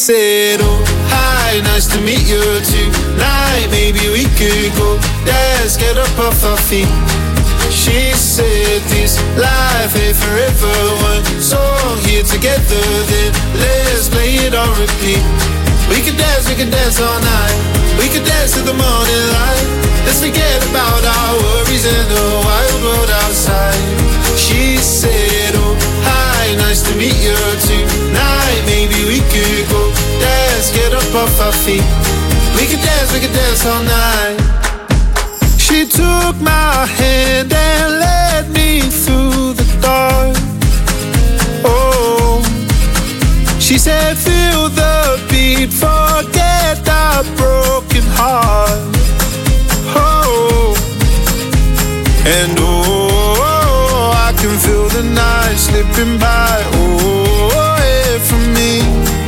said, oh, hi, nice to meet you tonight. Maybe we could go dance, get up off our feet. She said this life ain't forever. One song here together, then let's play it on repeat. We can dance all night. We can dance till the morning light. Let's forget about our worries and the wild world outside. She said, oh, hi, nice to meet you tonight. Maybe we could go dance, get up off our feet. We can dance all night. She took my hand and led me through the dark. Oh, she said, feel the beat, forget the broken heart. Oh, and oh, I can feel the night slipping by. Oh, away from me.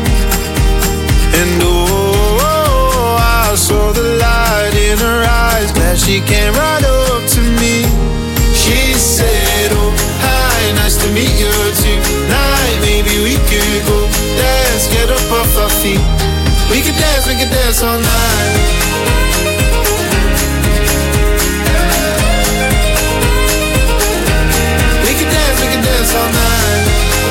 And oh, I saw the light in her eyes. Glad she came right up to me. She said, oh, hi, nice to meet you tonight. Maybe we could go dance, get up off our feet. We could dance all night. We could dance all night.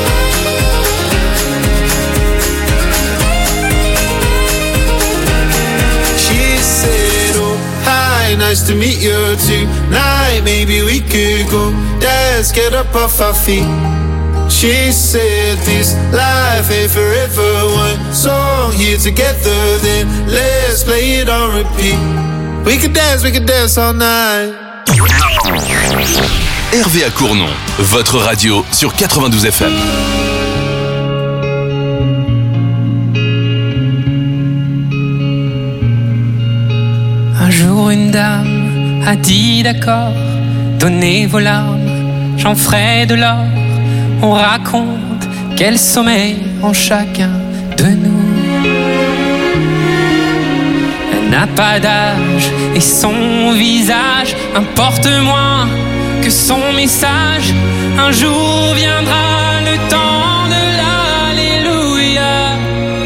She said, oh, hi, nice to meet you tonight. Maybe we could go dance, get up off our feet. She said this life ain't forever. One song here together, then let's play it on repeat. We could dance all night. Hervé à Cournon, votre radio sur 92 FM. Un jour une dame a dit d'accord, donnez vos larmes, j'en ferai de l'or. On raconte quel sommeil en chacun de nous. Elle n'a pas d'âge et son visage importe moins que son message. Un jour viendra le temps de l'Alléluia.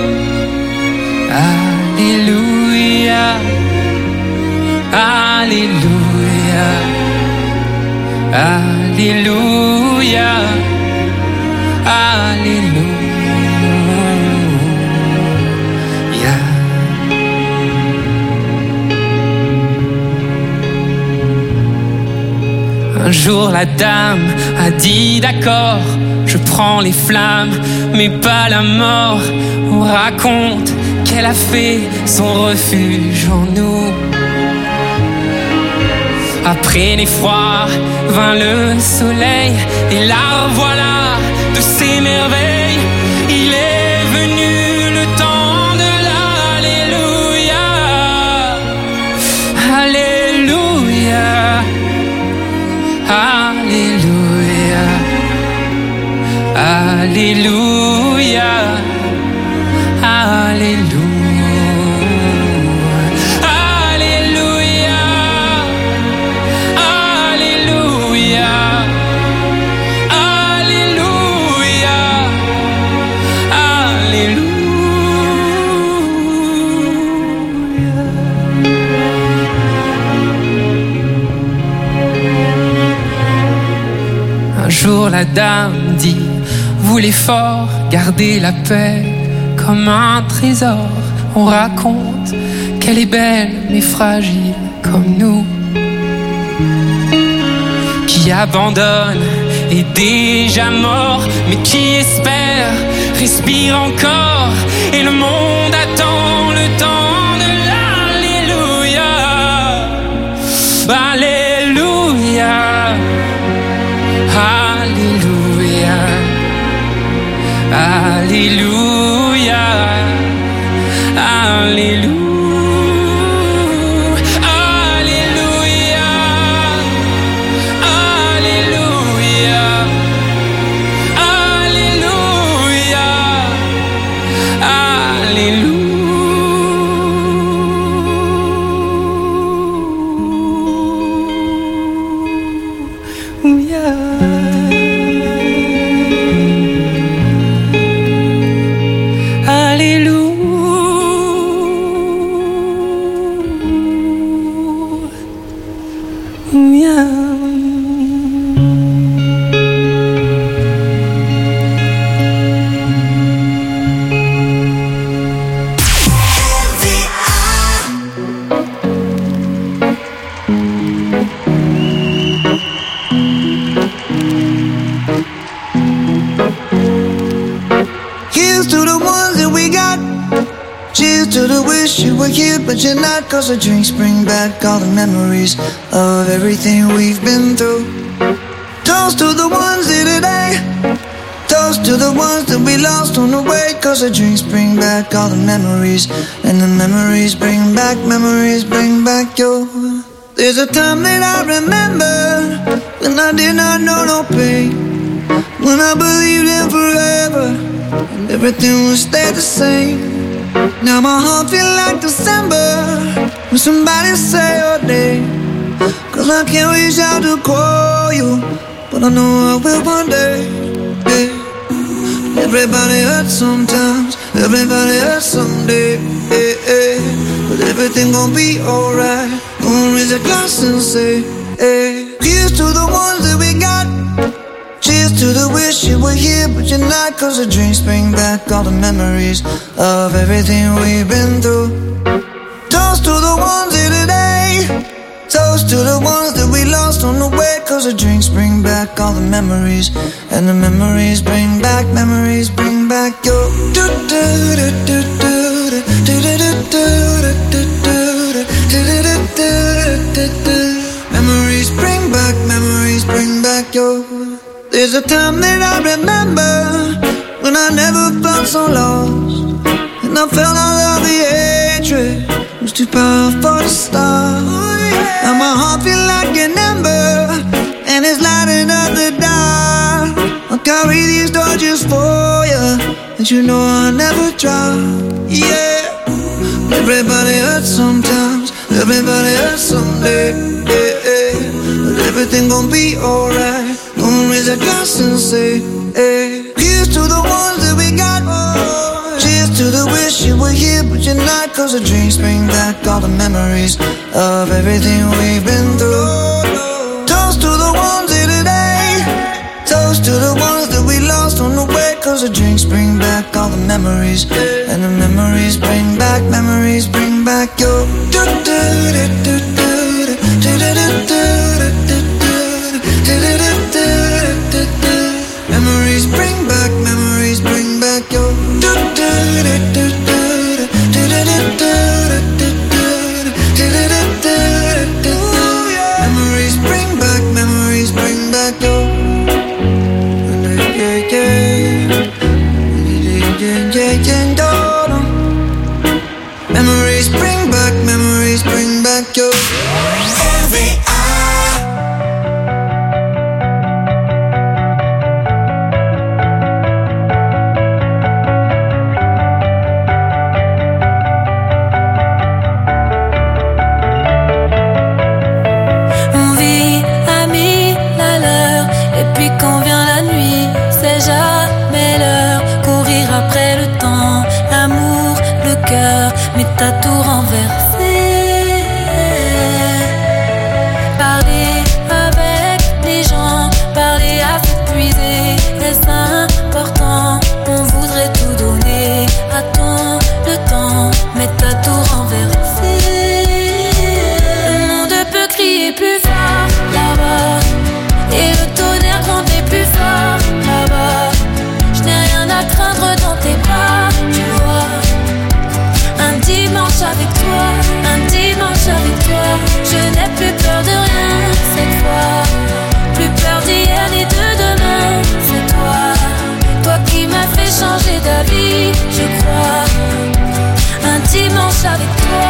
Alléluia. Alléluia. Alléluia. Alléluia. Un jour la dame a dit d'accord, je prends les flammes, mais pas la mort. On raconte qu'elle a fait son refuge en nous. Après l'effroi vint le soleil, et la revoilà de ses merveilles. Il est venu le temps de l'Alléluia. Alléluia. Alléluia. Alléluia. Alléluia. Un jour la dame dit, voulez fort garder la paix comme un trésor. On raconte qu'elle est belle mais fragile comme nous, qui abandonne est déjà mort, mais qui espère respire encore. Et le monde attend le temps de l'Alléluia. Alléluia. Alléluia. Alléluia. Alléluia. Alléluia. were here, but you're not. Cause the drinks bring back all the memories of everything we've been through. Toast to the ones here today. Toast to the ones that we lost on the way. Cause the drinks bring back all the memories. And the memories bring back you. There's a time that I remember when I did not know no pain, when I believed in forever and everything would stay the same. Now my heart feel like December when somebody say your name. Cause I can't reach out to call you, but I know I will one day, yeah. Everybody hurts sometimes, everybody hurts someday, yeah, yeah. But everything gon' be alright. Gonna raise a glass and say, hey. Here's to the ones that we got. Cheers to the wish you were here, but you're not. Cause the drinks bring back all the memories of everything we've been through. Toast to the ones here today. Toast to the ones that we lost on the way. Cause the drinks bring back all the memories. And the memories bring back your memories bring back your. There's a time that I remember when I never felt so lost, and I felt all of the hatred was too powerful to stop. Now my heart feel like an ember, and it's lighting up the dark. I'll carry these torches for you, and you know I'll never drop. Yeah, everybody hurts sometimes, everybody hurts someday, yeah, yeah. But everything gon' be alright. Gonna raise a glass and say, hey. Here's to the ones that we got. Cheers to the wish you were here, but you're not. Cause the drinks bring back all the memories of everything we've been through. Toast to the ones here today. Toast to the ones that we lost on the way. Cause the drinks bring back all the memories. And the memories bring back your. Memories bring back your. Memories bring back your. Memories bring back your. Mais t'as tout renversé. Parler avec les gens, parler à s'épuiser, est-ce important? On voudrait tout donner à ton le temps, mais t'as tout renversé. Le monde peut crier plus fort là-bas, et le tonnerre gronder plus fort là-bas. Je n'ai rien à craindre dans tes bras, tu vois. Un dimanche avec toi, je n'ai plus peur de rien cette fois. Plus peur d'hier ni de demain, c'est toi qui m'as fait changer d'avis, je crois. Un dimanche avec toi,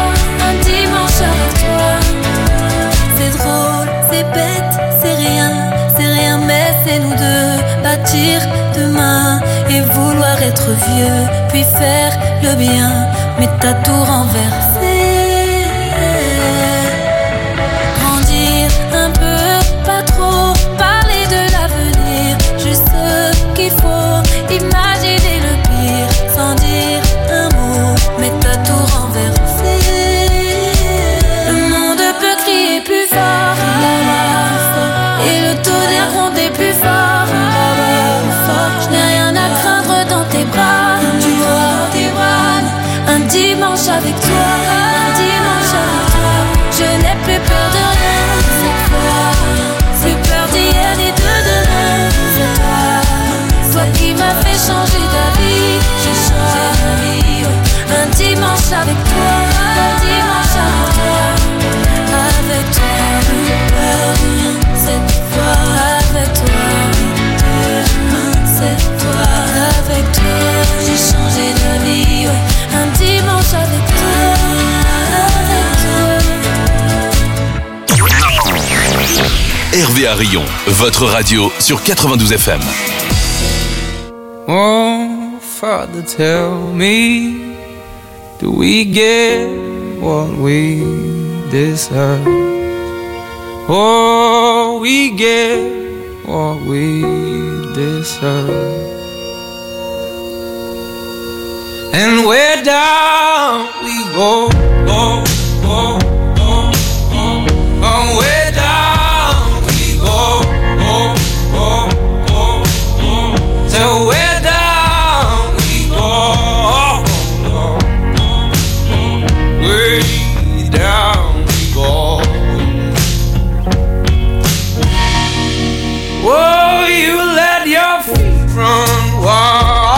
c'est drôle, c'est bête, c'est rien, mais c'est nous deux. Bâtir demain et vouloir être vieux, puis faire le bien. Mais t'as tout renversé. Grandir un peu, pas trop. Parler de l'avenir, juste ce qu'il faut. Imaginer le pire, sans dire un mot. Mais t'as tout renversé. Le monde peut crier plus fort là-bas, et le tonnerre gronder plus fort là-bas. Je n'ai rien à craindre dans tes bras, tu vois. Un dimanche avec toi, je n'ai plus peur de rien cette fois. Plus peur d'hier ni de demain, c'est toi qui m'as fait changer d'avis, j'ai choisi un dimanche avec toi. Hervé à Rion, votre radio sur 92 FM. Oh, Father, tell me, do we get what we deserve? Oh, we get what we deserve. And where down we go, go, go, go, go. Oh, where down we go, go, go, go, go. So where down we go, go, go, go. Way down we go. Oh, you let your feet run wild.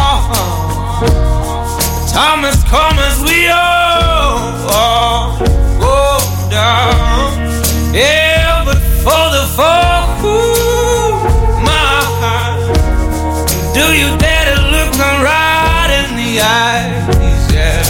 Time has come as we all go down. Yeah, but for the fall, my heart, do you dare to look me right in the eyes? Yeah.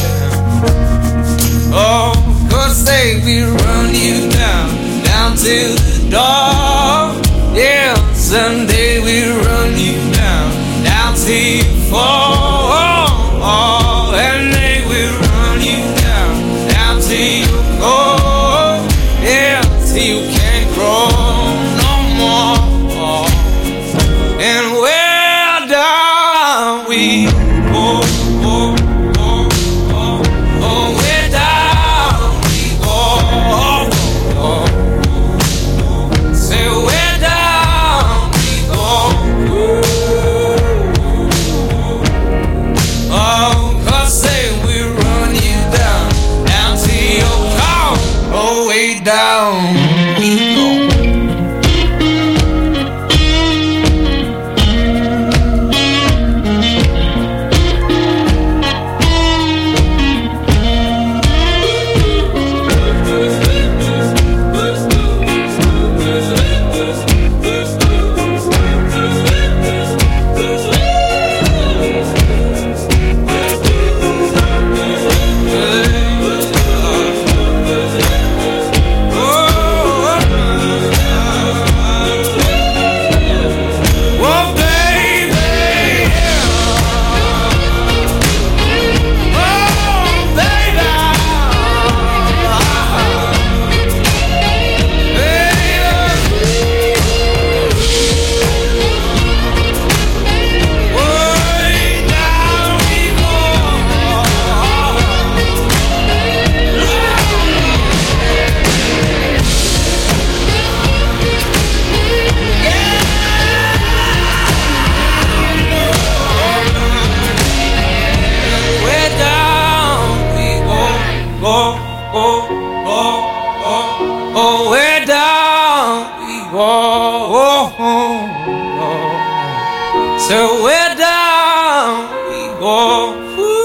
Oh, 'cause they will run you down, down to the door. Yeah, someday we'll run you down, down till you fall. And they will run you down, down till you go. Yeah, till you can't grow no more. And where down we go, go, go, go. Oh, where down we go, go, go. Say where down we go. Oh, 'cause say we run you down, down to your car. Oh, way down we go. So where down we go,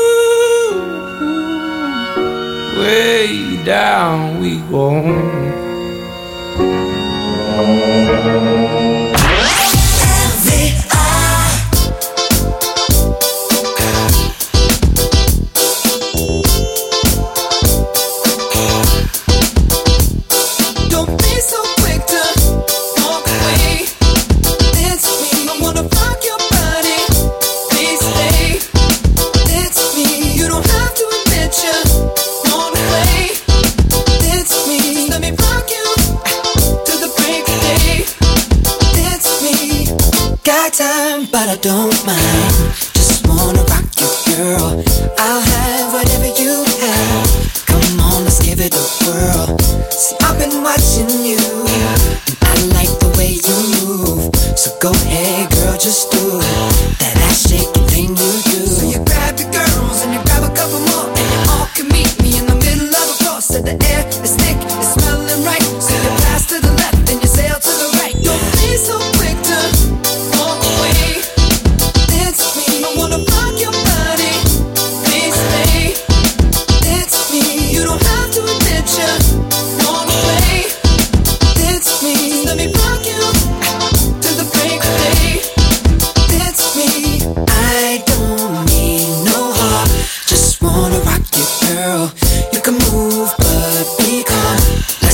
way down we go. But I don't mind, just wanna rock you, girl. I'll have whatever you have. Come on, let's give it a whirl. See, I've been watching you, and I like the way you move. So go ahead, girl, just do that ass shaking thing you do. So you grab your girls and you grab a couple more, and you all can meet me in the middle of the floor. So the air is thick, it's smelling right. So you pass to the left and you sail to the right. Don't be so quick to walk away. I wanna rock your body, please stay. It's me, you don't have to admit you wanna play. It's me, let me rock you to the break of day. It's me, I don't need no heart, just wanna rock you, girl. You can move, but be calm.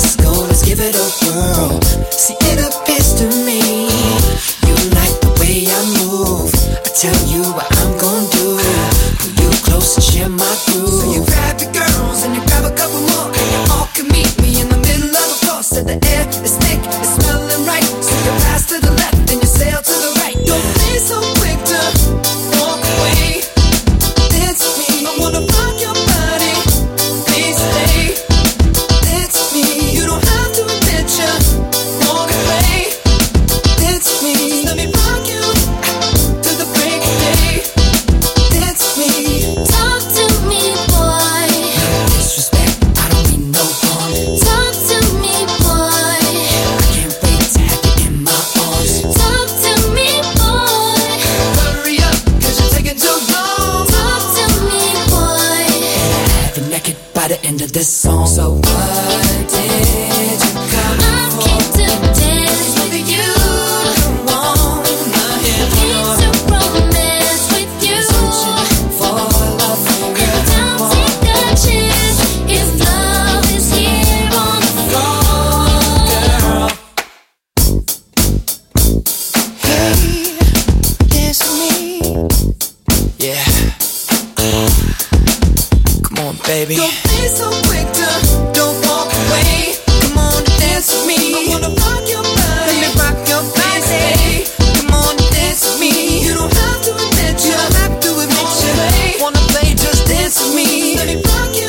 baby. Don't be so quick to don't walk away. Come on and dance with me. I wanna rock your body. Let me rock your body. Come on and dance with me. You don't have to admit you. Don't have to admit you. Wanna play, just dance with me. Let me rock you.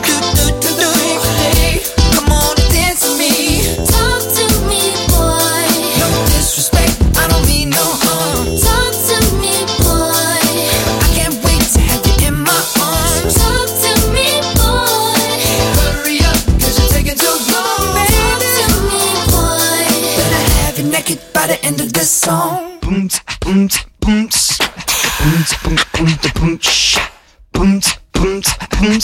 Come on and dance with me. Talk to me, boy. No disrespect, I don't mean no harm. Talk to me, boy. I can't wait to have you in my arms. Talk to me, boy. Hurry up, cause you're taking too long. Talk to me, boy. Better have you naked by the end of this song. Boom, boom, boom, boom, boom, boom, boom, boom, boom, boom.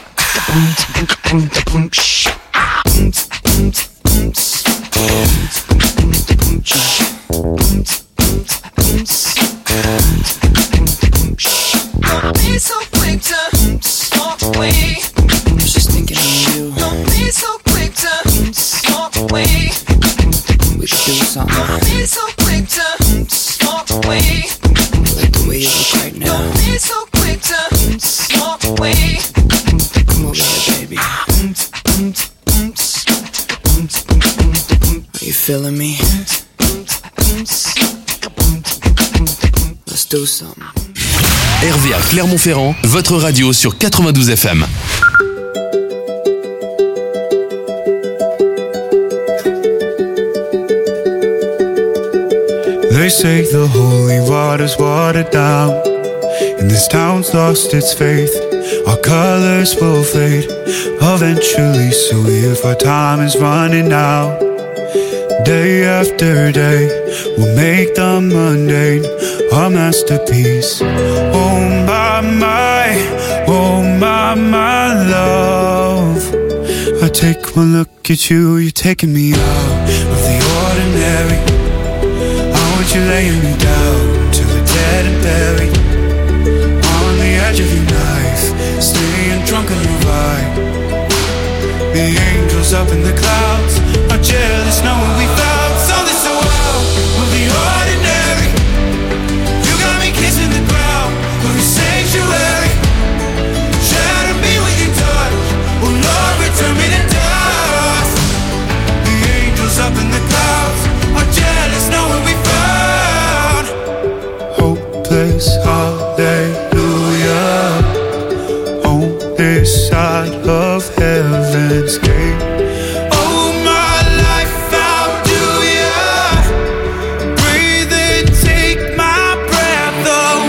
Don't be so quick to walk away. Just thinking of you. Don't be so quick to walk away. We should do something. Don't be so quick to walk away. Like the way you look right now. Don't be so quick to walk away. Come over here, baby. Are you feeling me? Let's do something. RVA Clermont-Ferrand, votre radio sur 92 FM. They say the holy water's watered down, and this town's lost its faith. Our colors will fade eventually, so if our time is running out, day after day, we'll make the mundane our masterpiece. Oh my love, I take one look at you, you're taking me out of the ordinary. I want you laying me down till we're dead and buried, on the edge of your knife, staying drunk on your vibe. The angels up in the clouds are jealous knowing we found something so out of the ordinary. You got me kissing the ground of your sanctuary. Shatter me with your touch, oh Lord, return me to dust. The angels up in the clouds are jealous knowing we found hopeless hallelujah on this side of heaven's gate. Oh, my life, how do ya breathe and take my breath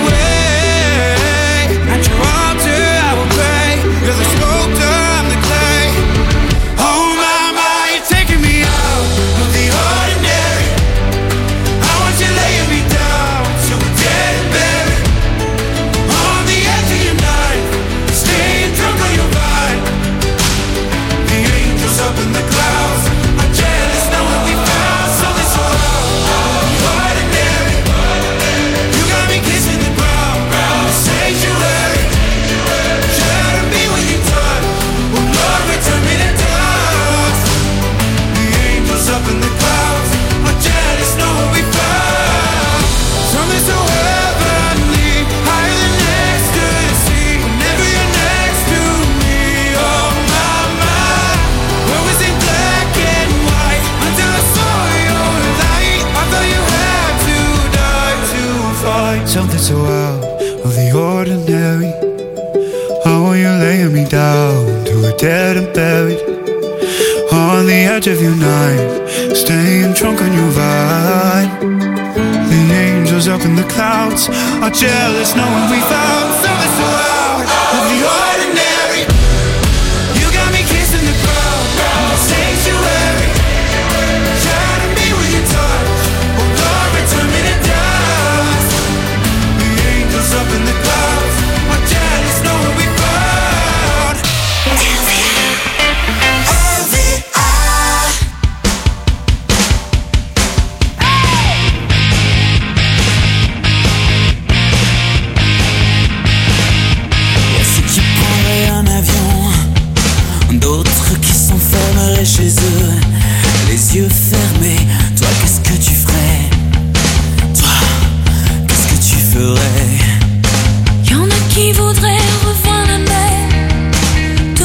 away? At your altar I will pray, you're the sculptor, I'm the clay. Oh my, you're taking me out of the ordinary. I want you laying me down till we're dead and buried, on the edge of your knife, staying drunk on your vibe. The angels up in the clouds are jealous knowing we found something so ordinary. You got me kissing the ground, the sanctuary. Shatter me with your touch, oh Lord, return me to dust. The angels up in the clouds are jealous knowing we found something so heavenly, higher than ecstasy. Whenever you're next to me, oh my, where was it black and white until I saw your light? I thought you had to die to find something so out of the ordinary. How are you laying me down till we're dead and buried, on the edge of your knife, staying drunk on your vibe. The angels up in the clouds are jealous knowing we found something so out of the ordinary. You got me kissing the ground, the sanctuary. Shatter me with your touch, oh Lord, return me to dust. The angels up in the clouds are jealous knowing we found Ceux qui prendraient un avion, d'autres qui s'enfermeraient chez eux, les yeux fermés. Toi, qu'est-ce que tu ferais? Toi, qu'est-ce que tu ferais? Y'en a qui voudraient revoir la mer,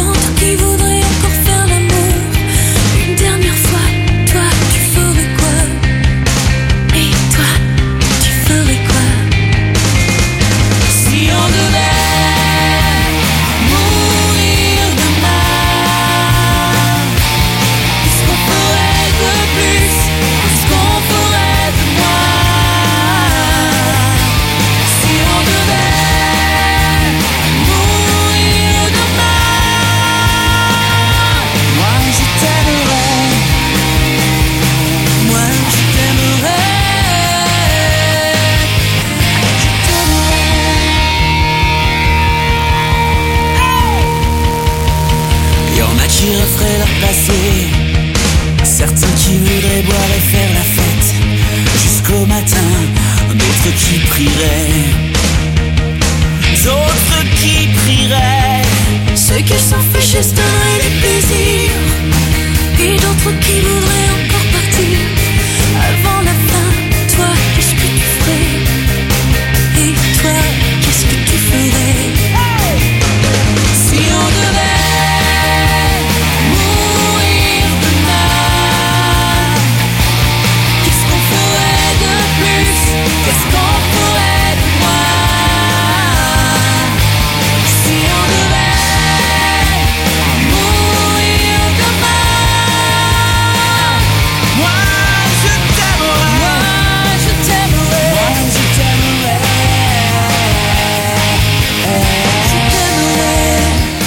pourraient boire et faire la fête jusqu'au matin, d'autres qui prieraient, d'autres qui prieraient. Ceux qui s'en fichent se donneraient du plaisir, et d'autres qui voudraient encore partir avant la fin. Toi, qu'est-ce que tu ferais? Et toi, qu'est-ce que tu ferais? Si on devait mourir demain, qu'est-ce qu'on ferait de plus? Qu'est-ce qu'on ferait de moins? Si on devait mourir demain, Moi je t'aimerais, moi je t'aimerais, moi je t'aimerais. je t'aimerais.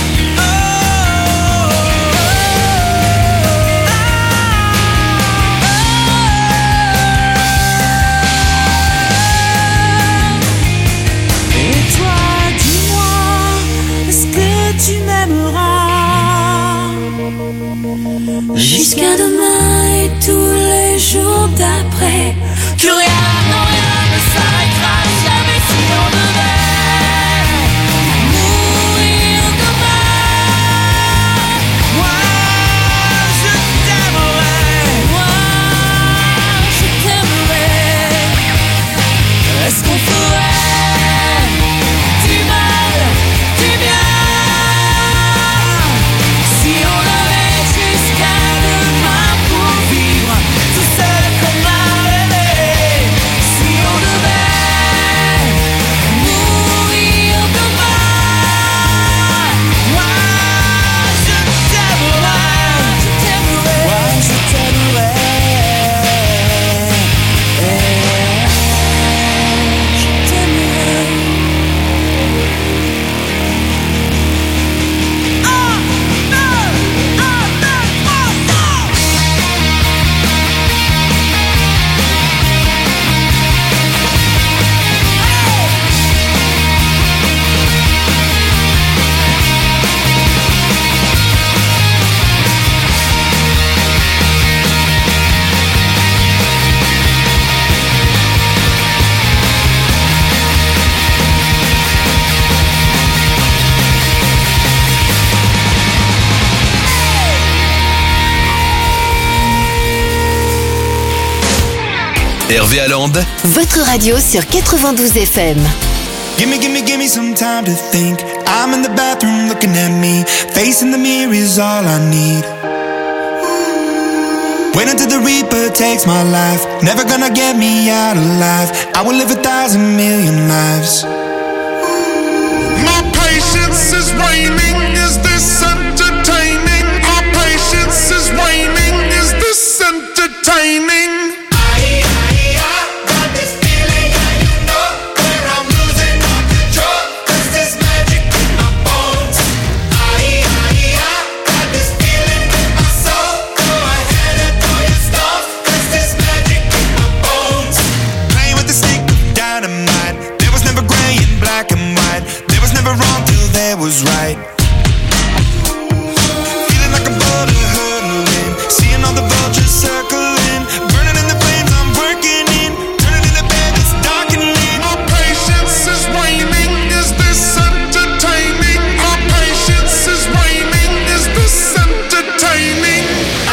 Et toi, dis-moi, est-ce que tu m'aimeras jusqu'à demain et tous les jours d'après? Que rien, non rien ne s'arrêtera jamais si on devait mourir demain. Moi je t'aimerais. Moi, je t'aimerais. Est-ce qu'on ferait du mal, du bien, si on avait jusqu'à demain pour vivre tout ce qu'on a rêvé? Si on devait mourir demain, Moi je t'aimerais. je t'aimerais. Moi je t'aimerais. Hervé Haaland, Votre radio sur 92 FM. Give me some time to think. I'm in the bathroom looking at me. Facing the mirror is all I need. Wait until the Reaper takes my life. Never gonna get me out alive. I will live 1,000 million lives. My patience is waning. Is this entertaining? My patience is waning. Is this entertaining? Playing with the stick of dynamite. There was never gray and black and white. There was never wrong till there was right. Feeling like a boulder hurtling. Seeing all the vultures circling. Burning in the flames I'm working in. Turning in the bed that's darkening. My patience is waning. Is this entertaining? My patience is waning. Is this entertaining?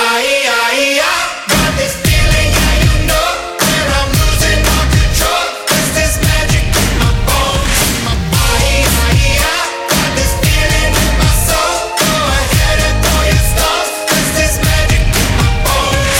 Got this feeling, yeah, you know, where I'm losing all control. There's this magic in my bones, my body. Got this feeling in my soul. Go ahead and throw your stones. There's this magic in my bones.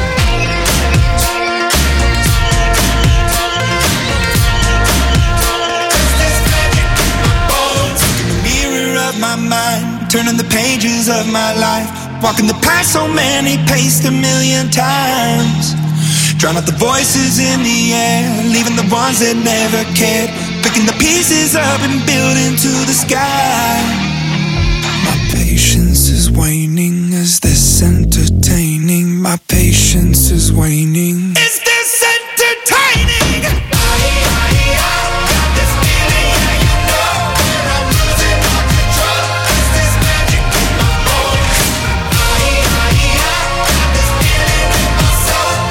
There's this magic in my bones. In the mirror of my mind, turning the pages of my life. Walking the path so many paced 1,000,000 times. Drown out the voices in the air, leaving the ones that never cared. Picking the pieces up and building to the sky. My patience is waning. Is this entertaining? My patience is waning. Is this entertaining? Got this feeling, yeah, you know, where I'm losing all control. Is this magic in my bones? Got this feeling in my soul.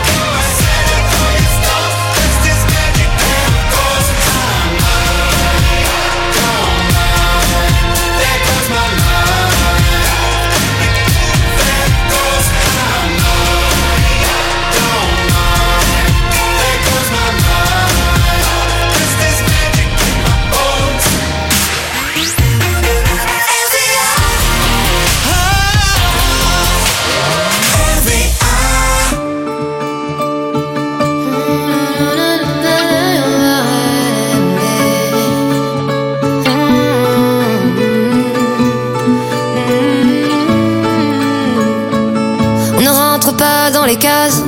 rentre pas dans les cases.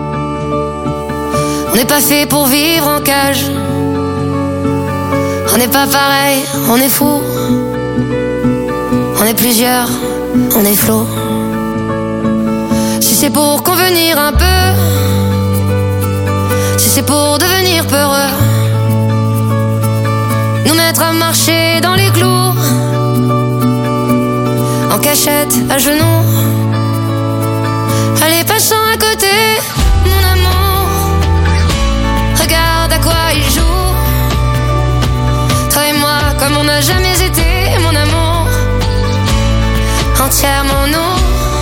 On n'est pas fait pour vivre en cage. On n'est pas pareil, on est fou. On est plusieurs, on est flot. Si c'est pour convenir un peu, si c'est pour devenir peureux, nous mettre à marcher dans les clous, en cachette, à genoux. Allez, passons à côté, mon amour. Regarde à quoi il joue. Toi et moi, comme on n'a jamais été, mon amour. Entièrement nous.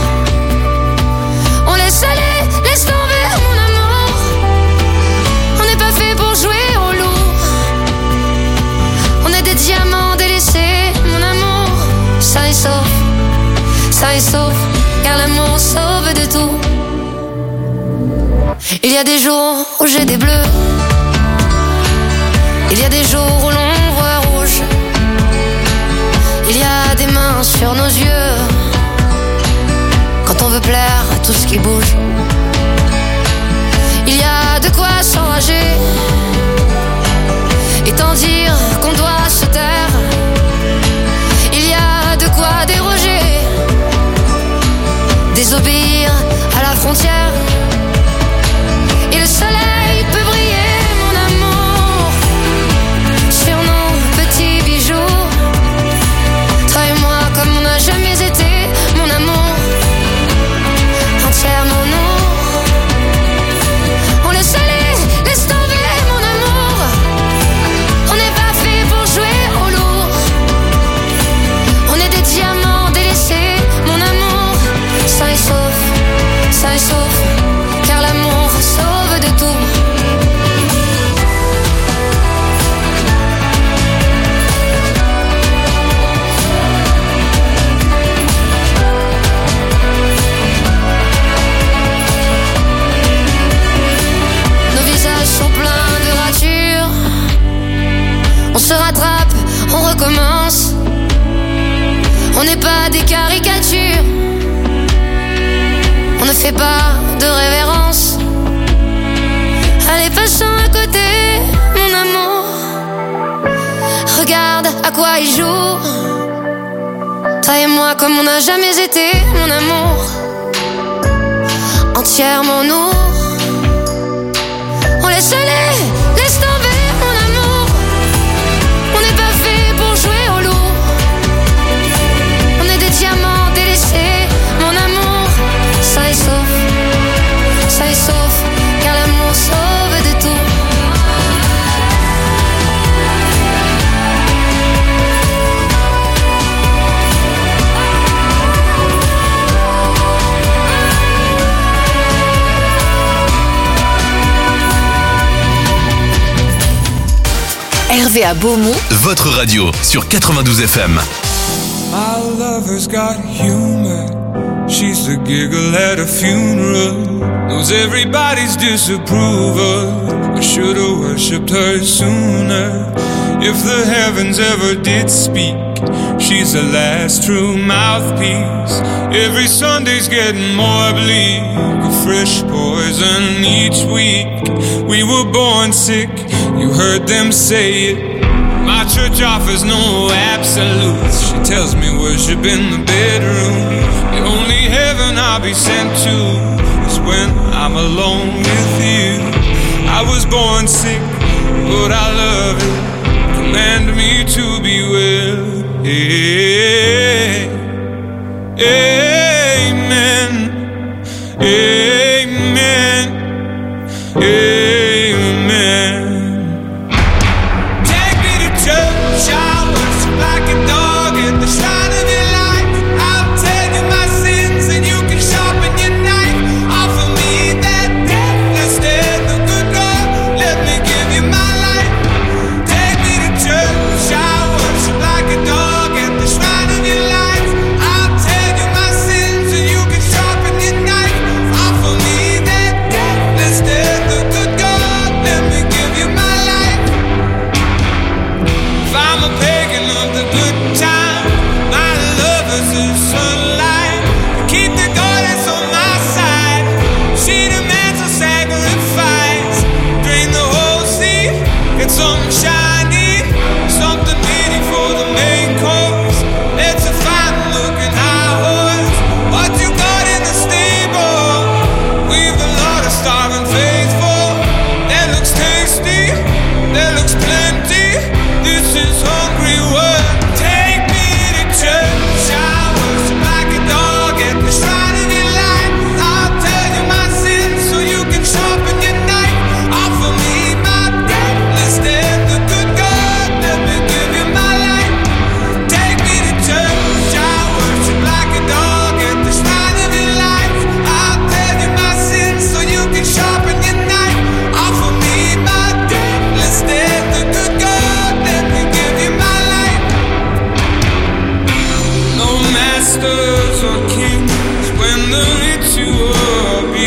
On laisse aller, laisse tomber, mon amour. On n'est pas fait pour jouer au loup. On est des diamants délaissés, mon amour. Sain et sauf, car l'amour sauve de tout. Il y a des jours où j'ai des bleus. Il y a des jours où l'on voit rouge. Il y a des mains sur nos yeux quand on veut plaire à tout ce qui bouge. Il y a de quoi s'enrager et tant dire qu'on doit se taire. Il y a de quoi déroger, désobéir à la frontière. Et le soleil peut briller, mon amour, sur nos petits bijoux. Toi et moi, comme on n'a jamais été, mon amour. Entièrement nous. On laisse aller, laisse tomber, mon amour. On n'est pas fait pour jouer au lourd. On est des diamants délaissés, mon amour. Sain et sauf, car l'amour sauve de tout. Nos visages sont pleins de ratures. On se rattrape, on recommence. On n'est pas des caricatures. On ne fait pas de révérence. Allez, passons à côté, mon amour. Regarde à quoi il joue. Toi et moi, comme on n'a jamais été, mon amour. Entièrement nous. On laisse aller, laisse tomber, mon amour. On n'est pas fait pour jouer au loup. On est des diamants délaissés, mon amour. Sain et sauf, car l'amour sauve de tout. RVA Beaumont, Votre radio sur 92 FM. My lover's got humor. She's the giggle at a funeral. Knows everybody's disapproval. I should've worshipped her sooner. If the heavens ever did speak, she's the last true mouthpiece. Every Sunday's getting more bleak, a fresh poison each week. We were born sick, you heard them say it. My church offers no absolutes. She tells me worship in the bedroom. The only heaven I'll be sent to is when I'm alone with you. I was born sick, but I love it. Command me to be well. Amen. Amen. Amen. Take me to church, I'll worship like a dog at the shrine of your life. I'll tell you my sins and you can sharpen your knife. Offer me that death instead of good Lord, let me give you my life. Take me to church, I'll worship like a dog at the shrine of your life. I'll tell you my sins and you can sharpen your knife.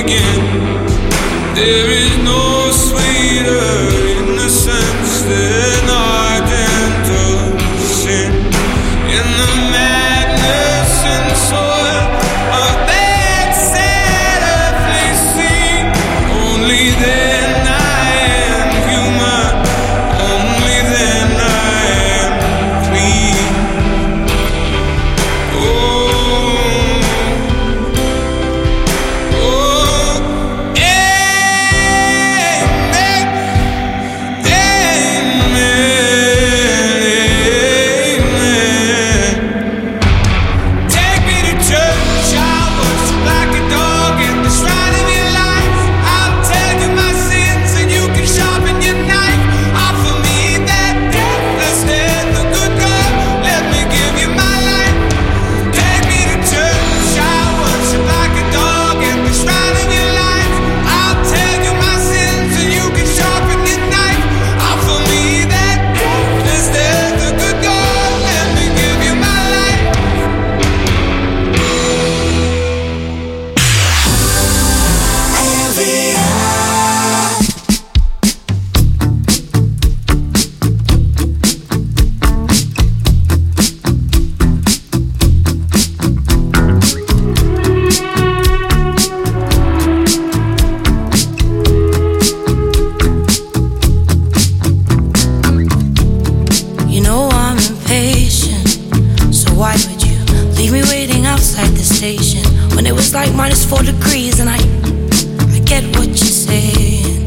begin. There is no sweeter innocence than our gentle sin. In the madness and soil of that sad earthly scene, only then I am human, only then I am clean. Oh, -4 degrees and I get what you're saying.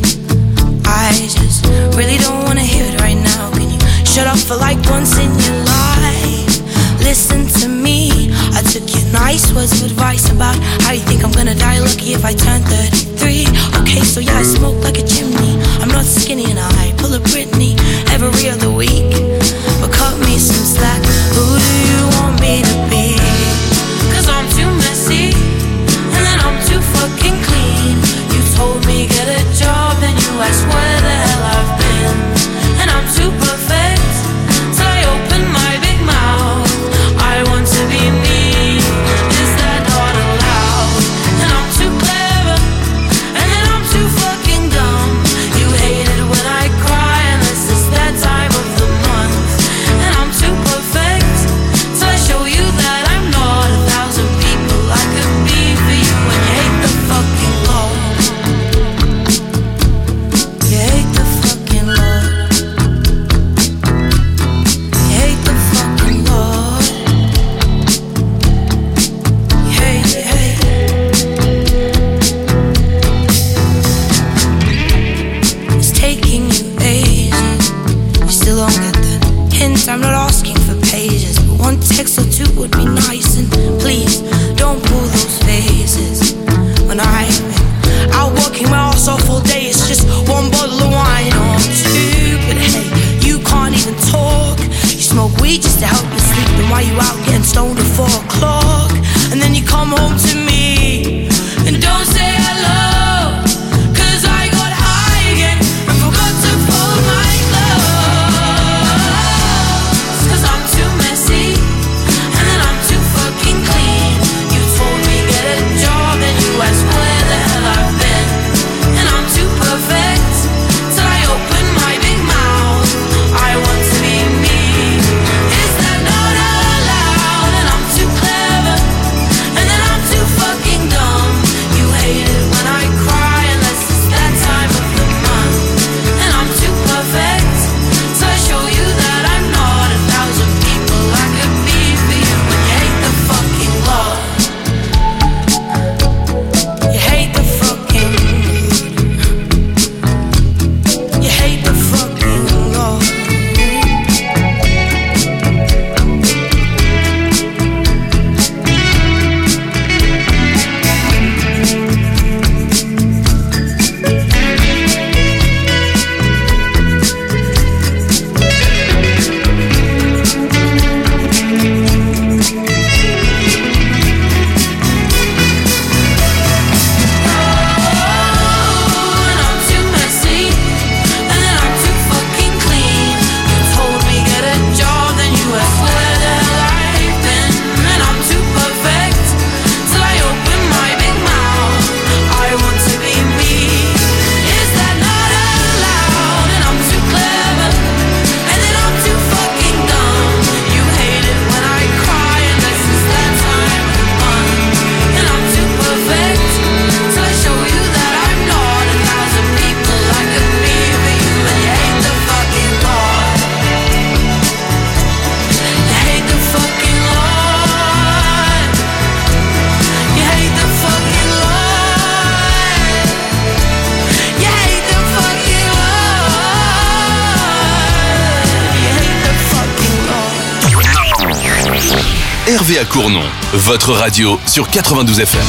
I just really don't wanna hear it right now. Can you shut up for like once in your life? Listen to me. I took your nice words of advice about how you think I'm gonna die lucky if I turn 33. Okay, so yeah, I smoke like a chimney. I'm not skinny and I pull a Britney every other week. But cut me some slack. Who do you want me to be? 'Cause I'm too messy and then I'm too fucking clean. You told me get a job and you asked where the hell I've been. And I'm too perfect, so I open my big mouth. I want to be me, is that not allowed? And I'm too clever, and then I'm too fucking dumb. You hate it when I cry, and this is that time of RVA Cournon, votre radio sur 92 FM.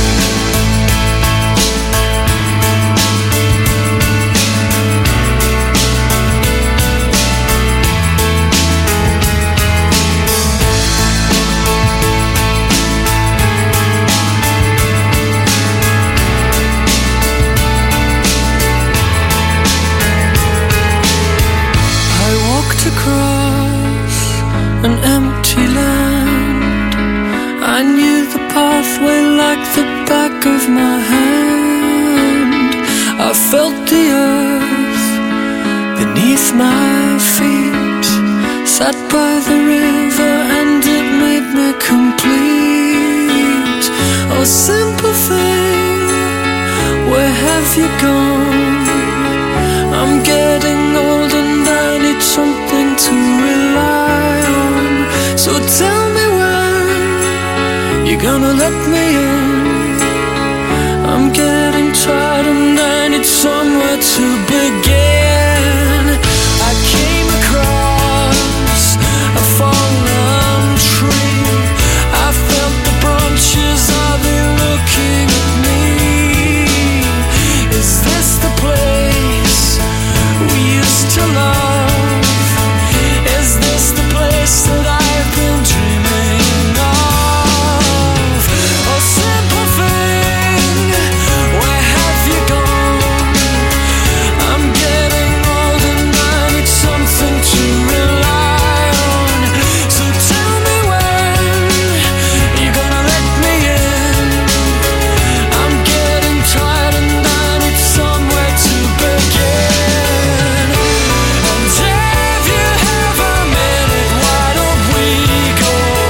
An empty land. I knew the pathway like the back of my hand. I felt the earth beneath my feet. Sat by the river and it made me complete. Oh, simple thing, where have you gone? I'm getting old and I need something to rely on. So tell me when you're gonna let me in. I'm getting tired and I need somewhere to begin. I came across a fallen tree. I felt the branches, are they looking at me? Is this the place we used to love? Is this the place that I've been dreaming of? Oh, simple thing, where have you gone? I'm getting old and I need something to rely on. So tell me when you're gonna let me in. I'm getting tired and I need somewhere to begin. And if you have a minute, why don't we go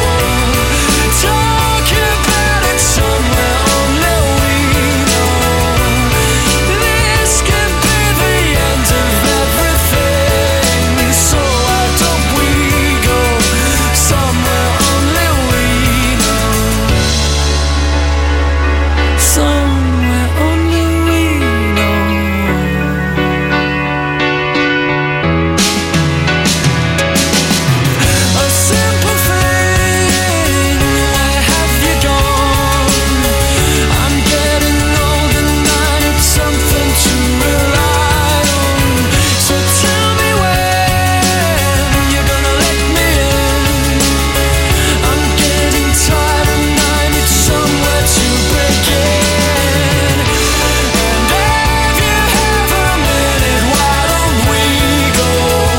talk about it somewhere only we know? This could be the end of everything. So why don't we go somewhere only we know? Somewhere only we know. A simple thing, where have you gone? I'm getting old and I need something to rely on. So tell me when you're gonna let me in. I'm getting tired and I need somewhere to begin. And if you have a minute, why don't we go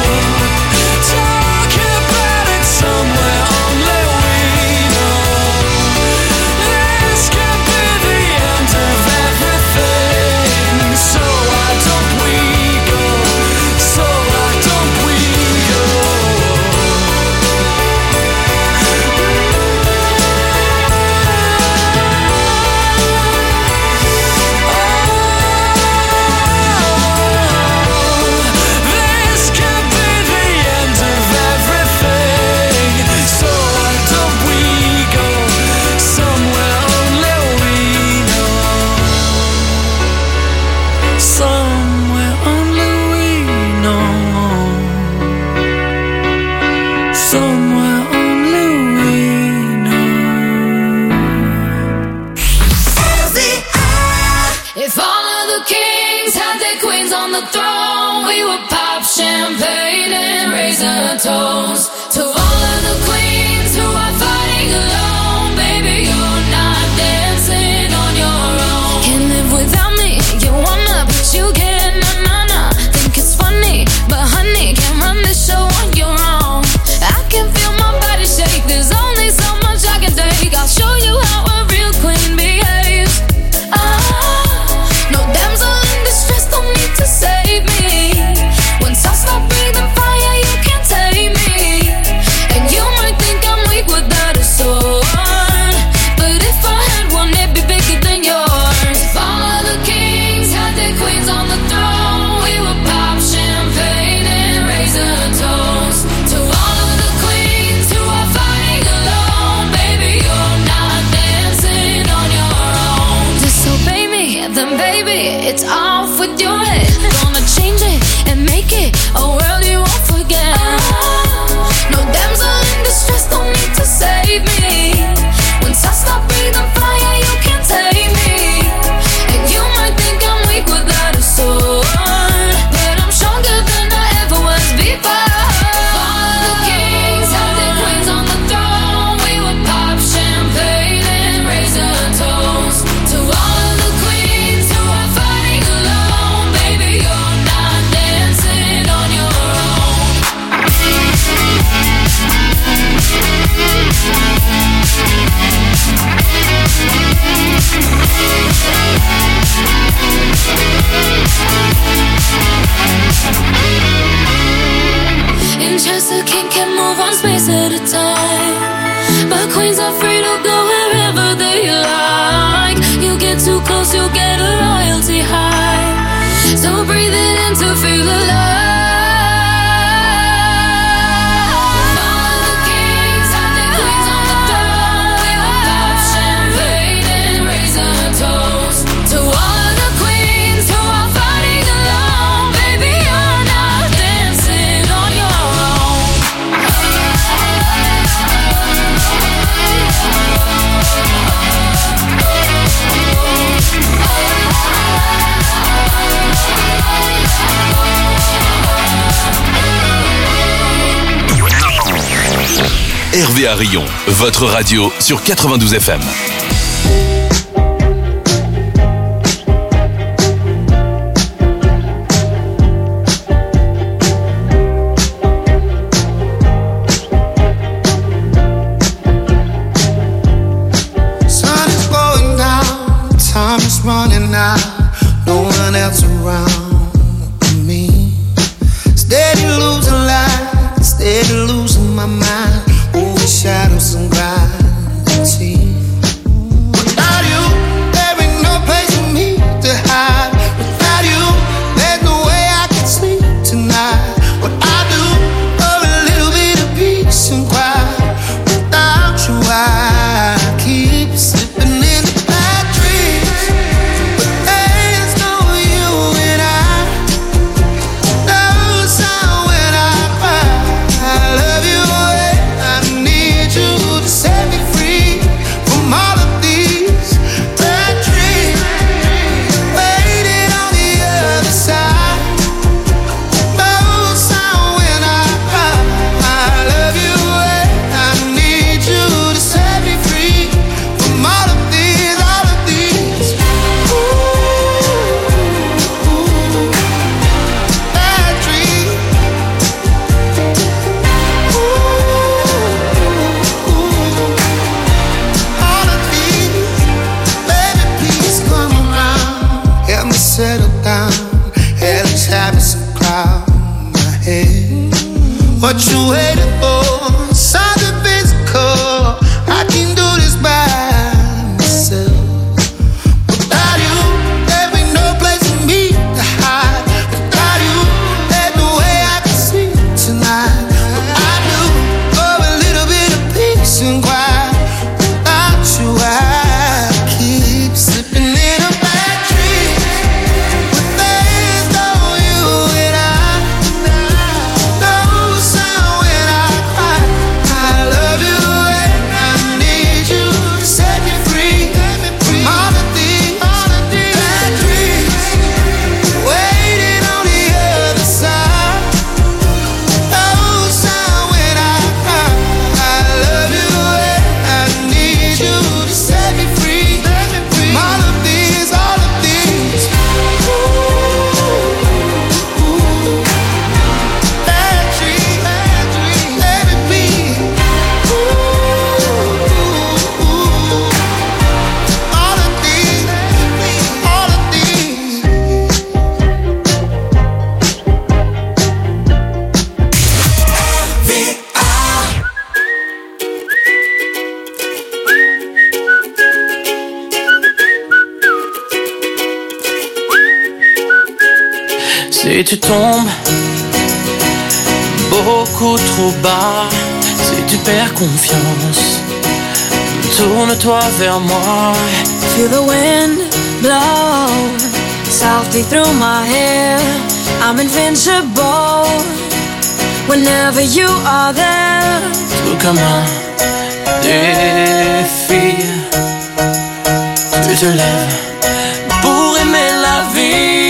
talk about it somewhere only we know? This could be the end of everything. So why don't we go? So why don't we go? This could be the end of everything. So why don't we go somewhere only we know? Somewhere only we know. Somewhere only we know. If all of the kings had their queens on the throne, we would pop champagne and raise a toast to all of the queens who are fighting alone. Baby, you're not dancing on your own. Can't live without me, you wanna, but you can't. Nah. Think it's funny, but honey, can't run this show on your own. I can feel my body shake, there's only so much I can take. I'll show you how a real queen behaves. No damsel in distress, don't need to save me. Once I start breathing fire, you can't take me. And you might think I'm weak without a sword, but if I had one, it'd be bigger than yours. If all of the kings had their queens on the throne, we would pop champagne and raise a toast to all of the queens who are fighting alone. Baby, you're not dancing on your own. Disobey me, then baby, it's off with your head. Gonna change it and make it a world you won't forget. No damsel in distress, don't need to save me. So breathe it in to feel the love. Hervé à Rion, votre radio sur 92 FM. Sun is going down, time is running out, no one else around me. Steady losing light, steady losing my mind. Shadows and gravity. Without you, there ain't no place for me to hide. Without you, there's no way I can sleep tonight. What I do for a little bit of peace and quiet. Without you, I keep slipping into bad dreams. But there's no you and I. No sound when I cry. I love you. Set me free from all of these bad dreams. Waiting on the other side. No sound when I cry. I love you and I need you to set me free from all of these, all of these. Ooh, bad dreams. Settle down, yeah, let's have some cloud in my head. What you waiting for? Something physical. I can do this by myself. Without you, there ain't no place for me to hide. Without you, there's no way I can sleep tonight. What I do for a little bit of peace and quiet. Without you, I keep slipping in a bad dream. Si tu tombes beaucoup trop bas, si tu perds confiance, tourne-toi vers moi. Feel the wind blow softly through my hair. I'm invincible whenever you are there. Tout comme un défi, tu te lèves pour aimer la vie.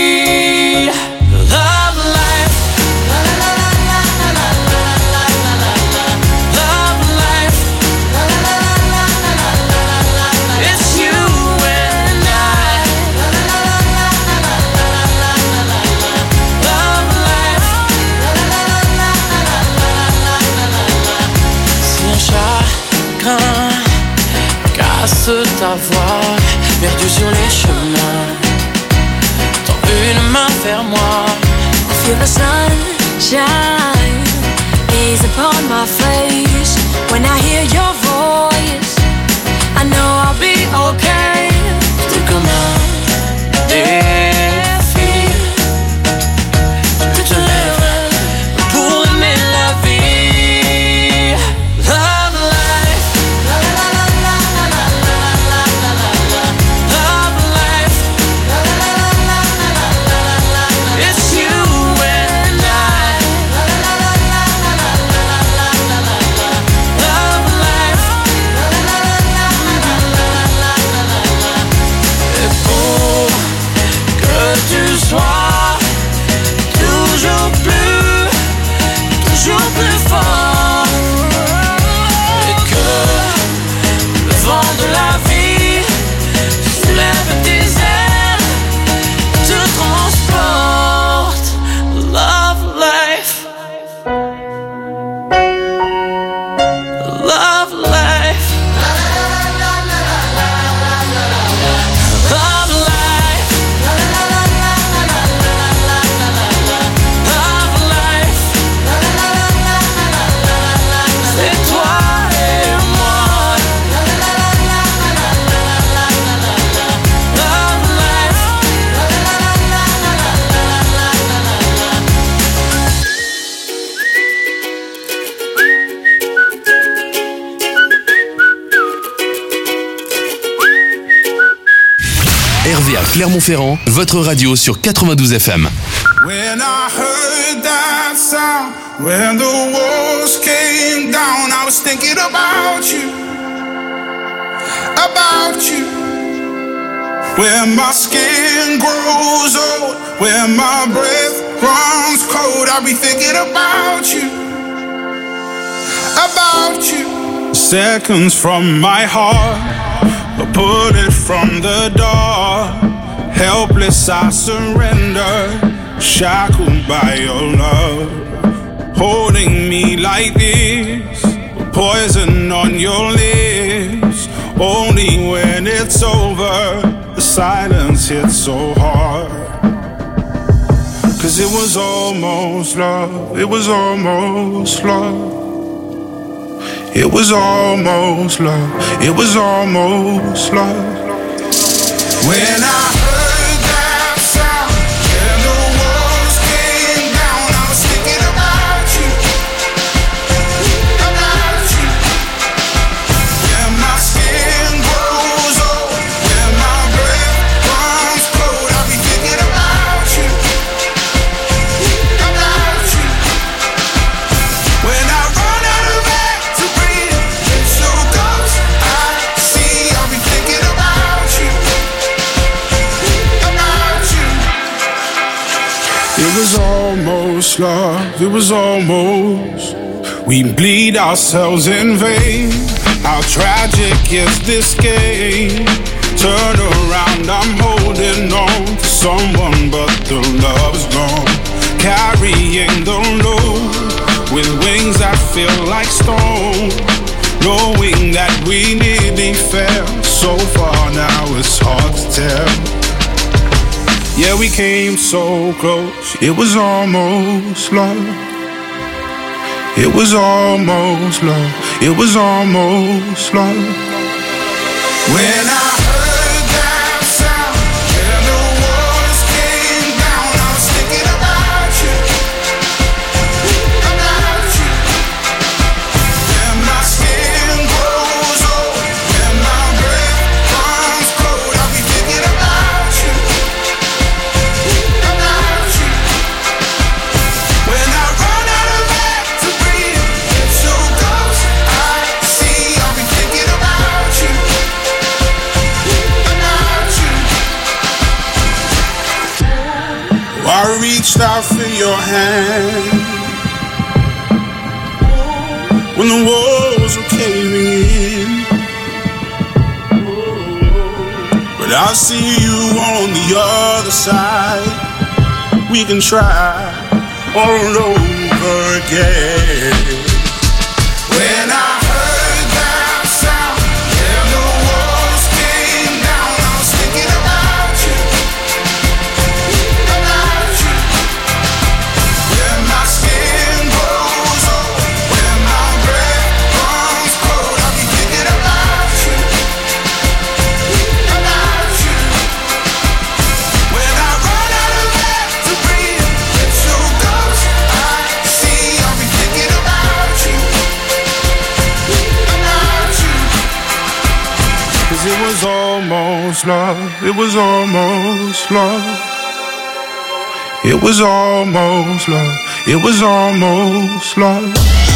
Casse ta voix, perdu sur les chemins. Tends une main vers moi. Feel the sunshine ease upon my face. When I hear your voice, I know I'll be okay. Tout comme un défi, RVA Clermont-Ferrand, votre radio sur 92 FM. When I heard that sound, when the walls came down, I was thinking about you, about you. When my skin grows old, when my breath runs cold, I'll be thinking about you, about you. Seconds from my heart, a bullet from the door. Helpless I surrender, shackled by your love. Holding me like this, poison on your lips. Only when it's over, the silence hits so hard. Cause it was almost love, it was almost love. It was almost love, it was almost love. When I heard that sound, and the walls came down, I was thinking about you, about you. When my skin grows old, when my breath runs cold, I'll be thinking about you, about you. When I run out of air to breathe, it's your ghost I see, I'll be thinking about you, about you. It was almost love, it was almost. We bleed ourselves in vain. How tragic is this game? Turn around, I'm holding on to someone, but the love is gone. Carrying the load with wings that feel like stone. Knowing that we nearly fell so far, now it's hard to tell. Yeah, we came so close, it was almost love. It was almost love, it was almost love. When I heard that sound, and the walls came down, I was thinking about you, about you. When my skin grows old, when my breath runs cold, I'll be thinking about you, about you. When I run out of air to breathe, it's your ghost I see, I'll be thinking about you, about you. I reached out for your hand when the walls were caving in, but I see you on the other side. We can try all over again. When I heard that sound, and the walls came down, I was thinking about you, about you. When my skin grows old, when my breath runs cold, I'll be thinking about you, about you. When I run out of air to breathe, it's your ghost I see, I'll be thinking about you, about you. Cause it was almost love, it was almost love. It was almost love, it was almost love.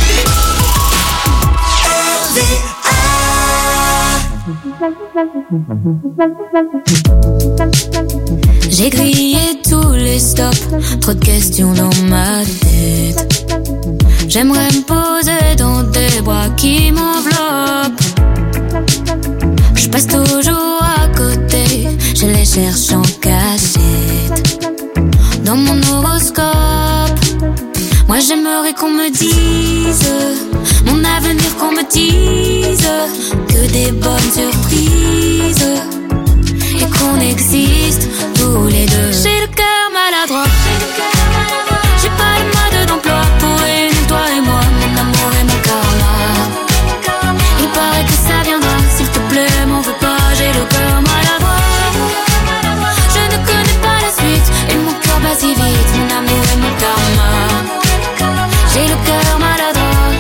J'ai grillé tous les stops, trop de questions dans ma tête. J'aimerais me poser dans des bras qui m'enveloppent. Je passe toujours à côté, je les cherche en cachette. Dans mon horoscope, moi j'aimerais qu'on me dise mon avenir, qu'on me dise que des bonnes surprises et qu'on existe tous les deux. J'ai le cœur maladroit, j'ai pas le mode d'emploi pour réunir toi et moi, mon amour et mon karma. Il paraît que ça viendra, s'il te plaît m'en veux pas, j'ai le cœur maladroit. Je ne connais pas la suite et mon cœur bat si vite, mon amour et mon karma. J'ai le cœur maladroit.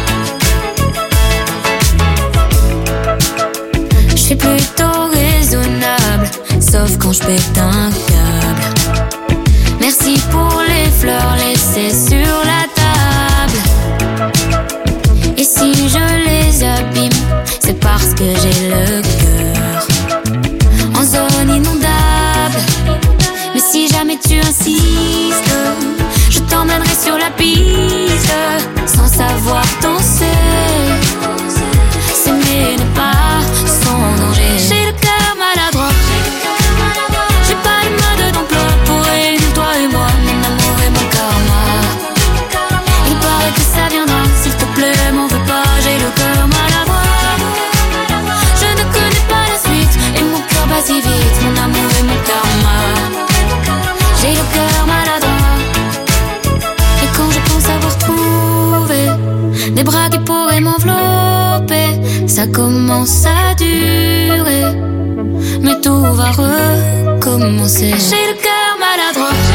Je suis plutôt raisonnable, sauf quand je pète un parce que j'ai le cœur en zone inondable. Mais si jamais tu insistes, je t'emmènerai sur la piste sans savoir danser. S'aimer n'est pas sans danger. J'ai le cœur maladroit. J'ai pas le mode d'emploi pour réunir toi et moi, mon amour et mon karma. Il paraît que ça viendra, s'il te plaît, m'en veux pas. J'ai le cœur maladroit. Je ne connais pas la suite et mon cœur bat si vite, mon amour et mon karma. J'ai le cœur maladroit. Et quand je pense avoir trouvé des bras qui pourraient m'envelopper, ça commence à durer, mais tout va recommencer. J'ai le cœur maladroit.